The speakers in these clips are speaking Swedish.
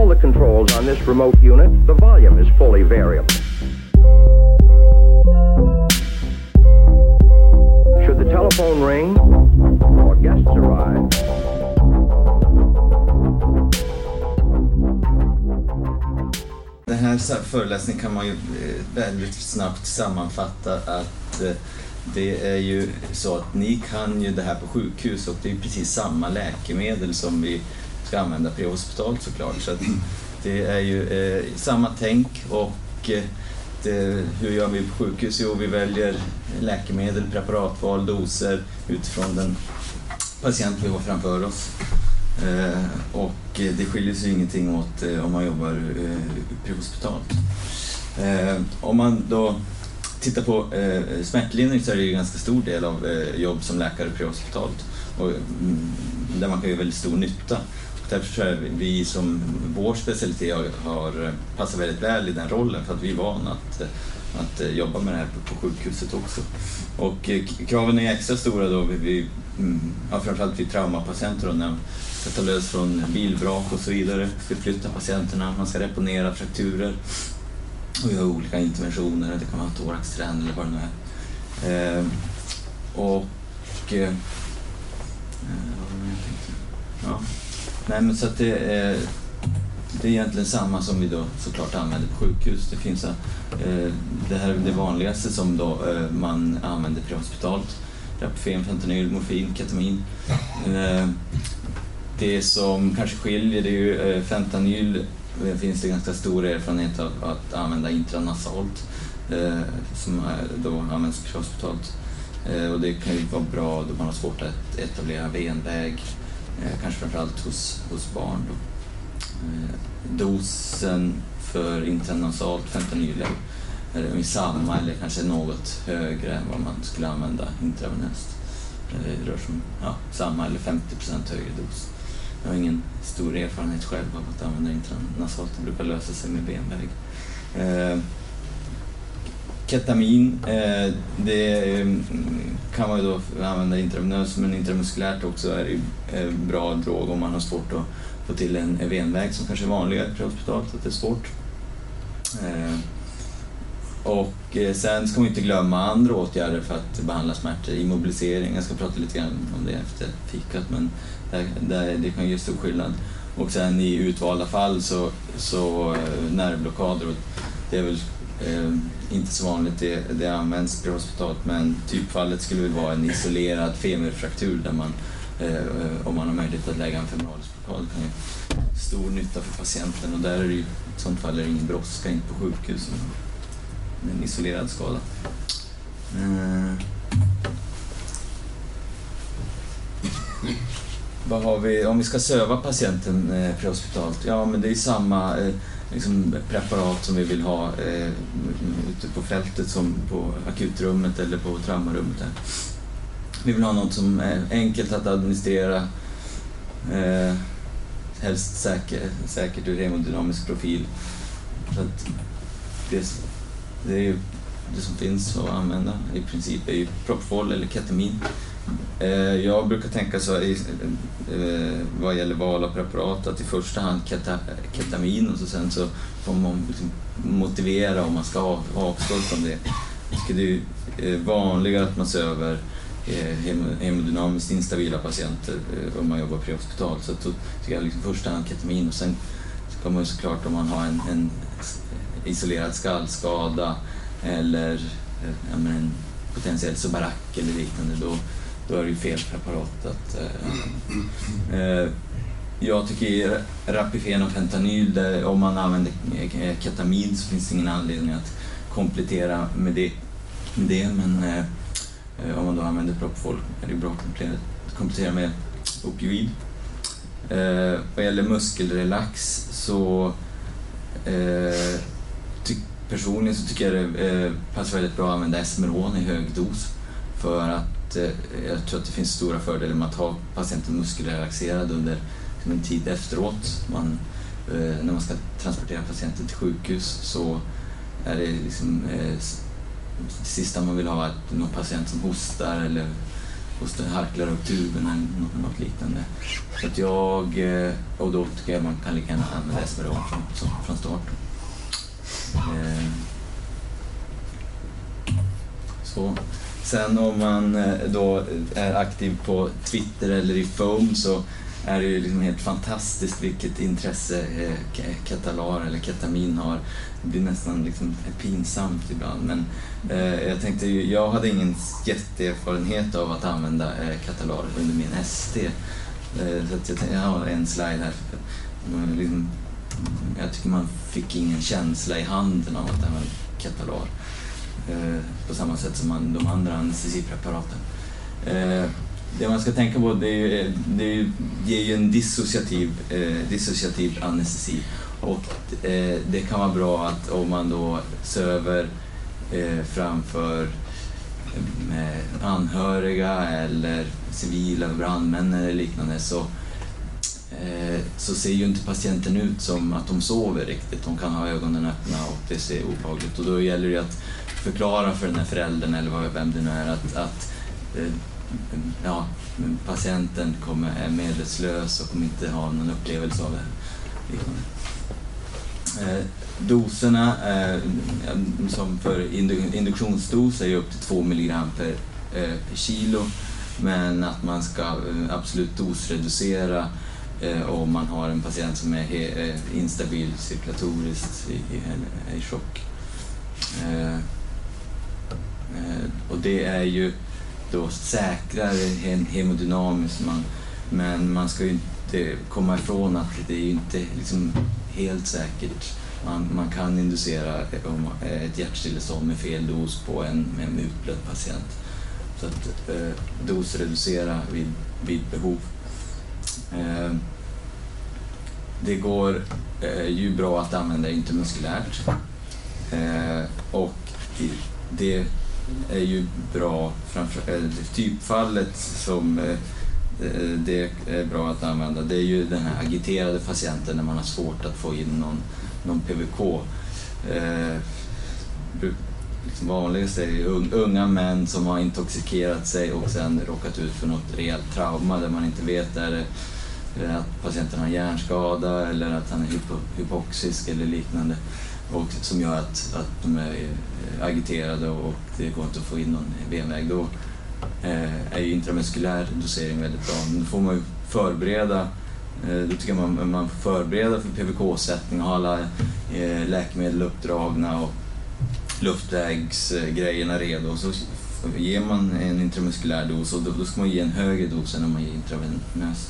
all the controls on this remote unit, the volume is fully variable. Should the telephone ring or guests arrive, den här föreläsningen kan man ju väldigt snabbt sammanfatta att det är ju så att ni kan ju det här på sjukhus och det är precis samma läkemedel som vi ska använda prehospitalt såklart. Så att det är ju samma tänk och hur gör vi på sjukhus? Jo, vi väljer läkemedel, preparatval, doser utifrån den patient vi har framför oss. Och det skiljer sig ingenting åt om man jobbar prehospitalt. Om man då tittar på smärtlindring så är det ju en ganska stor del av jobb som läkare prehospitalt och där man kan göra väldigt stor nytta. Och därför är vi som vår specialitet passar väldigt väl i den rollen för att vi är vana att jobba med det här på sjukhuset också. Och kraven är extra stora då framförallt vid traumapatienter när man ska ta lös från bilvrak och så vidare, ska flytta patienterna, man ska reponera frakturer och göra olika interventioner, det kan vara thoraxträn eller vad det nu är. Så att det är egentligen samma som vi då såklart använder på sjukhus. Det finns det här är det vanligaste som då man använder prehospitalt. Rapifen, fentanyl, morfin, ketamin. Det som kanske skiljer det är ju fentanyl. Det finns det ganska stor erfarenhet av att använda intranasalt som då används prehospitalt. Och det kan ju vara bra då man har svårt att etablera venväg, kanske framförallt hos barn då. Dosen för intranasalt fentanyl är samma eller kanske något högre än vad man skulle använda intravenöst. Det rör sig om samma eller 50% högre dos. Jag har ingen stor erfarenhet själv av att använda intranasalt. Det brukar lösa sig med benväg. Ketamin, det kan man ju då använda intravenöst, men intramuskulärt också är det bra drog om man har svårt att få till en venväg som kanske är vanligare på hospitalet, att det är svårt. Och sen ska man inte glömma andra åtgärder för att behandla smärtor, immobilisering. Jag ska prata lite grann om det efter fikat, men det kan ge stor skillnad. Och sen i utvalda fall så nervblockader, det är väl inte så vanligt det används på hospitalet, men typfallet skulle väl vara en isolerad femurfraktur där man om man har möjlighet att lägga en femoralisblockad kan ju stor nytta för patienten, och där är det ju, i sånt fall är det ingen brådska in på sjukhus, en isolerad skada. Vad har vi om vi ska söva patienten prehospitalt? Ja, men det är samma preparat som vi vill ha ute på fältet som på akutrummet eller på traumarummet där. Vi vill ha något som är enkelt att administrera, helst säkert ur hemodynamisk profil. Så att det är ju det som finns att använda i princip är ju propofol eller ketamin. Jag brukar tänka så vad gäller val av preparat att i första hand ketamin, och sen så får man motivera om man ska avstå från det. Det är vanligare att man söver hemodynamiskt instabila patienter om man jobbar prehospital, så då tycker jag första hand ketamin, och sen ska man såklart om man har en isolerad skallskada eller en potentiell subarack eller liknande, då är det ju fel preparat jag tycker Rapifen och fentanyl, om man använder ketamin så finns det ingen anledning att komplettera med det, men om man då använder propofol är det bra att komplettera med opioid. Vad gäller muskelrelax så personligen så tycker jag det passar väldigt bra att använda Esmeron i hög dos, för att jag tror att det finns stora fördelar med att ha patienten muskelrelaxerad under en tid efteråt. När man ska transportera patienten till sjukhus så är det det sista man vill ha att någon patient som hostar eller och harklar upp tuben eller något liknande. Så att och då tycker jag man kan lika gärna använda Esperon från start. Så. Sen om man då är aktiv på Twitter eller i Foam så är det ju liksom helt fantastiskt vilket intresse Ketalar eller ketamin har. Det blir nästan liksom pinsamt ibland. Men jag tänkte jag hade ingen jätteerfarenhet av att använda Ketalar under min ST. Så att jag har en slide här. Liksom, jag tycker man fick ingen känsla i handen av att använda Ketalar. På samma sätt som de andra anestesipreparaten. Det man ska tänka på det ger ju en dissociativ anestesi och det kan vara bra att om man då söver framför anhöriga eller civila brandmän eller liknande så ser ju inte patienten ut som att de sover riktigt. De kan ha ögonen öppna och det ser obehagligt och då gäller det att förklara för den här föräldern eller vem det nu är att patienten är medvetslös och kommer inte ha någon upplevelse av det liknande. Doserna som för induktionsdos är ju upp till 2 milligram per kilo, men att man ska absolut dosreducera om man har en patient som är instabil cirkulatoriskt i chock. Och det är ju då säkrare hemodynamiskt, men man ska ju inte komma ifrån att det är ju inte liksom helt säkert. Man kan inducera ett hjärtstillestånd med fel dos på en utblödd patient. Så att dosreducera vid behov. Det går ju bra att använda intermuskulärt och det är ju bra framför typfallet som det är bra att använda. Det är ju den här agiterade patienten när man har svårt att få in någon PVK. Liksom vanligast är ju unga män som har intoxikerat sig och sen råkat ut för något rejält trauma där man inte vet är det att patienten har hjärnskada eller att han är hypoxisk eller liknande, och som gör att de är agiterade och det går inte att få in någon venväg. Då är ju intramuskulär dosering väldigt bra. Men då får man ju förbereda, då tycker man får förbereda för PVK-sättning och ha alla läkemedel uppdragna och luftvägsgrejerna redo, och så ger man en intramuskulär dos och då ska man ge en högre dos än om man ger intravenöst.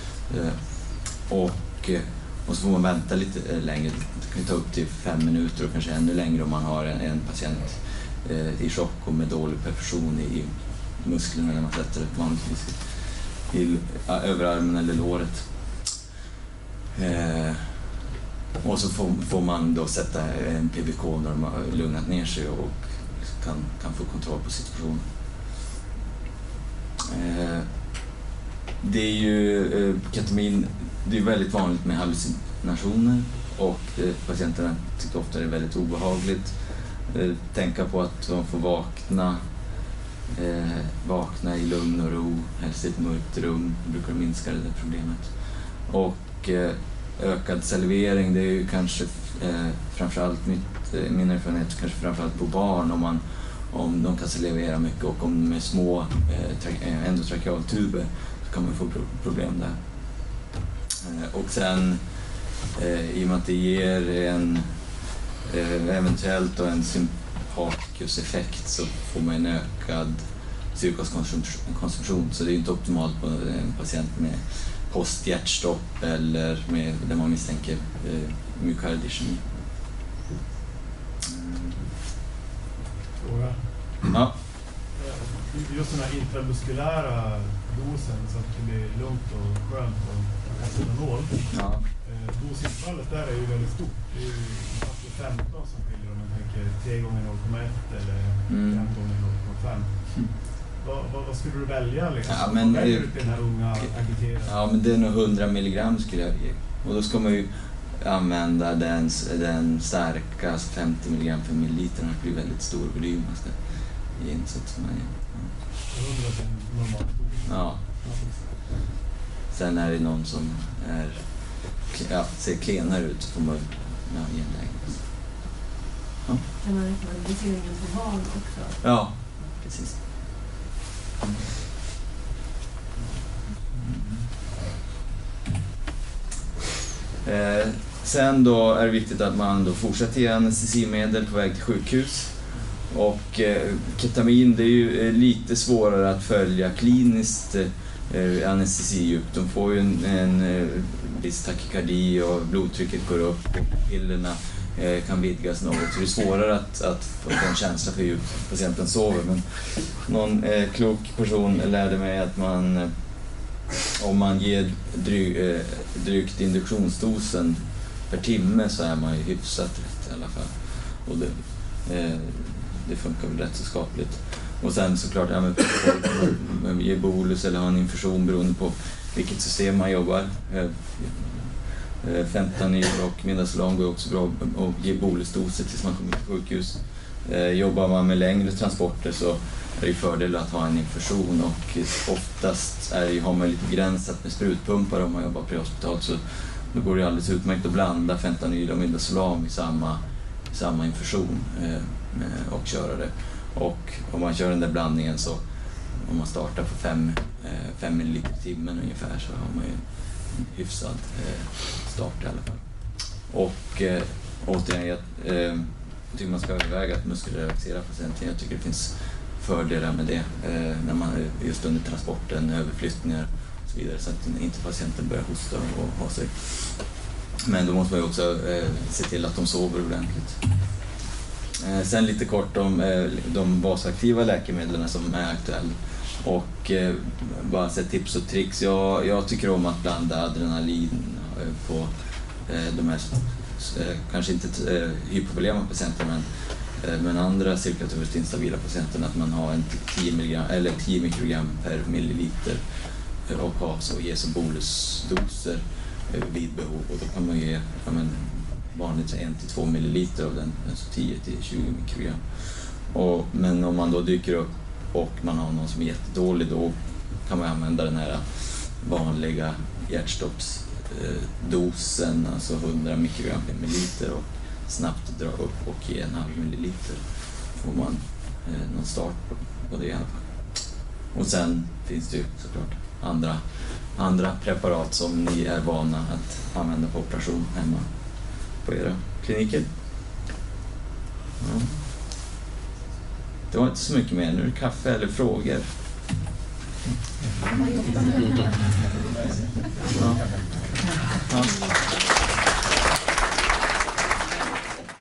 Och så får man vänta lite längre. Det kan ta upp till 5 minuter och kanske ännu längre om man har en patient i chock och med dålig perfusion i musklerna när man sätter det vanligtvis i överarmen eller låret. Och så får man då sätta en PVK när de har lugnat ner sig och kan få kontroll på situationen. Det är ju ketamin, det är väldigt vanligt med hallucinationer och patienterna tycker ofta det är väldigt obehagligt. Tänka på att de får vakna i lugn och ro, helst i ett mörkt rum, brukar minska det där problemet. Och ökad salivering, det är ju kanske framförallt min erfarenhet kanske framförallt på barn, om de kan salivera mycket och om de är små endotrakealtuber så kan man få problem där. Och sen i och med att det ger eventuellt en sympatikuseffekt så får man en ökad syrgaskonsumtion, så det är inte optimalt på en patient med posthjärtstopp eller där man misstänker myokardischemi. Fråga. Ja. Just den här intramuskulära dosen så att det blir lugnt och skönt och acetanol. Ja. Dosinfallet där är ju väldigt stort. Det är ju faktor 15 som skiljer om man tänker 3 gånger 0,1 eller 5 gånger 0,5. Vad skulle du välja liksom? Ja, men väljer du till den här unga agiterade? Ja, men det är nog 100 milligram skulle jag ge. Och då ska man ju använda den starka 50 milligram per milliliter. Det blir väldigt stor volym. in så att man, ja. Sen är det någon som ser klenare ut så får man ge en lägenhet. Ja. Kan man räkna med viseringen på barn också? Ja, precis. Sen då är det viktigt att man då fortsätter ge anestesi-medel på väg till sjukhus. Och ketamin, det är ju lite svårare att följa kliniskt anestesi-djup. De får ju en viss takykardi och blodtrycket går upp och pillerna kan vidgas något. Så det är svårare att få en känsla för hur patienten sover. Men någon klok person lärde mig att om man ger drygt induktionsdosen per timme så är man ju hyfsat rätt i alla fall. Och det funkar väl rätt så skapligt. Och sen såklart, man ger bolus eller har en infusion beroende på vilket system man jobbar. Fentanyl och midazolam går också bra att ge bolusdoser tills man kommer till sjukhus. Jobbar man med längre transporter så är det fördel att ha en infusion och oftast har man lite begränsat med sprutpumpar om man jobbar prehospital, så då går det alldeles utmärkt att blanda fentanyl och midazolam i samma infusion och köra det. Och om man kör den där blandningen så om man startar på 5 ml i timmen ungefär så har man ju en hyfsad start i alla fall. Och återigen, jag tycker man ska överväga att muskelrelaxera patienten. Jag tycker det finns fördelar med det när man just under transporten, överflyttningar och så vidare, så att inte patienten börjar hosta och ha sig. Men då måste man ju också se till att de sover ordentligt. Sen lite kort om de vasaktiva läkemedlen som är aktuella. Och bara så tips och tricks. Jag tycker om att blanda adrenalin på de här kanske inte hypovolema patienter men andra cirkulativt instabila patienter, att man har en 10 mikrogram per milliliter och ge så bolusdoser vid behov, och då kan man ge vanligt 1-2 milliliter av den, alltså 10-20 mikrogram. Men om man då dyker upp och man har någon som är jättedålig, då kan man använda den här vanliga hjärtstoppsdosen, alltså 100 mikrogram per milliliter, och snabbt dra upp och ge 0,5 milliliter. Får man någon start på det i alla fall. Och sen finns det ju såklart andra preparat som ni är vana att använda på operation hemma på era kliniker. Ja. Det var inte så mycket mer. Nu är det kaffe eller frågor. Ja. Ja.